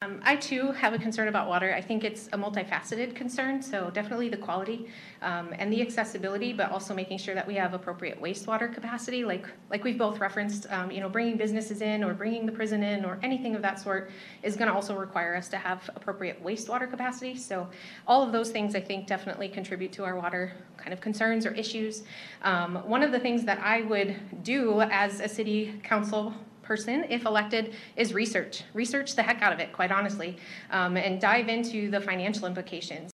I too have a concern about water. I think it's a multifaceted concern, so definitely the quality and the accessibility, but also making sure that we have appropriate wastewater capacity, like we've both referenced. Bringing businesses in or bringing the prison in or anything of that sort is going to also require us to have appropriate wastewater capacity. So all of those things I think definitely contribute to our water kind of concerns or issues. One of the things that I would do as a city council person, if elected, is research the heck out of it, quite honestly, and dive into the financial implications.